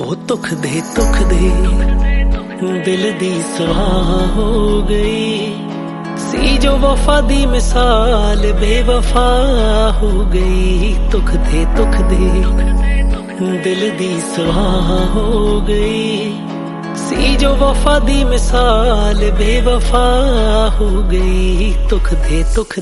हो दुख दे दिल दी सवाह हो गई सी जो वफा दी मिसाल बेवफा हो गई। दुख दे दिल दी सवाह हो गई सी जो वफा दी मिसाल बेवफा हो गई। दुख दे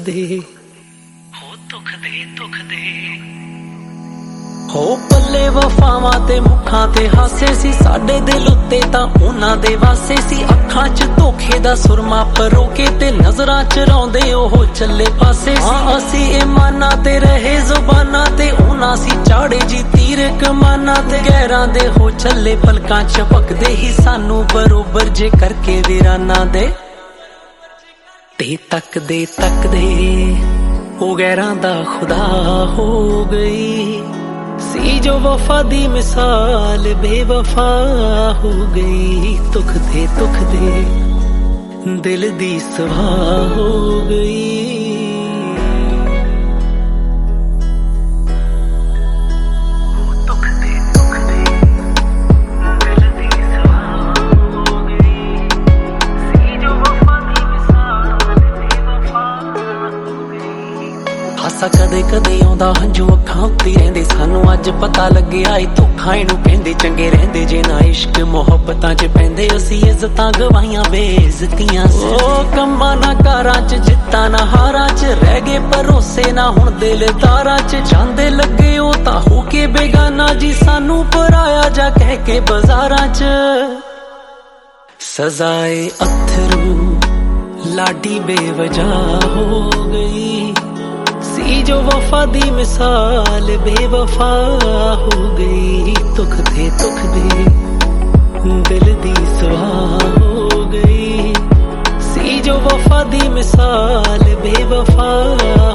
हो पल्ले वफावां ते मुखां ते हासे सी साडे दिल उत्ते तां उन्हां दे वासे सी। अखां च धोखे दा सुरमा परोके ते नजरां च रौंदे ओह चले पासे सी। असी ईमानां ते रहे जुबानां ते उन्हां सी चाड़े जी तीर कमानां ते गैरां दे हो चले पलकां झपकदे ही सानू बरोबर जे करके वीरानां दे ते तकदे ओ गैरां दा खुदा हो गई सी जो वफा दी मिसाल बेवफा हो गई। दुख दे दिल दी सवाह हो गई। हासा कदे कदे आउंदा हंझू अखां उत्ते रहिंदे सानू अज पता लग्या ए धोखा इहनू कहंदे चंगे रहिंदे जे ना इश्क मुहब्बतां च पैंदे असी इज्जतां गवाइयां बेइज्जतियां ओ कम्मां ना कारां च जित्तां ना हारां च रह गए भरोसे ना हुण दिलदारां च जांदे लगे ओ तां हो के बेगाना जी सानू पराया जा कह के बाजारां च। सजाए अथरू लाडी बेवजह हो गई सी जो वफा दी मिसाल बेवफा हो गई। दुख दे दिल दी सवाह हो गई सी जो वफा दी मिसाल बेवफा